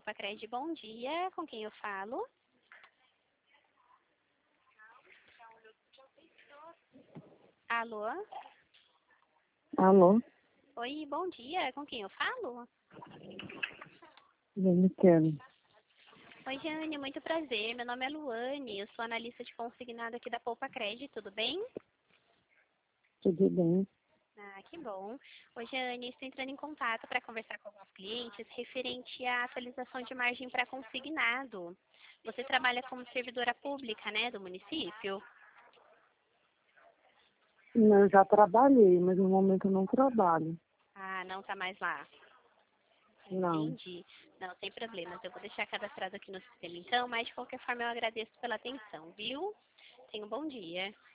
Poupa Bom dia, com quem eu falo? Alô? Alô, Oi, bom dia, com quem eu falo? Janice. Oi, Jane, muito prazer. Meu nome é Luane, eu sou analista de consignado aqui da Poupa tudo bem? Tudo bem? Ah, que bom. Oi, Jane, estou entrando em contato para conversar com alguns clientes referente à atualização de margem para consignado. Você trabalha como servidora pública, né, do município? Não, eu já trabalhei, mas no momento eu não trabalho. Ah, não está mais lá. Não. Entendi. Não, sem problemas. Eu vou deixar cadastrado aqui no sistema então, mas de qualquer forma eu agradeço pela atenção, viu? Tenha um bom dia.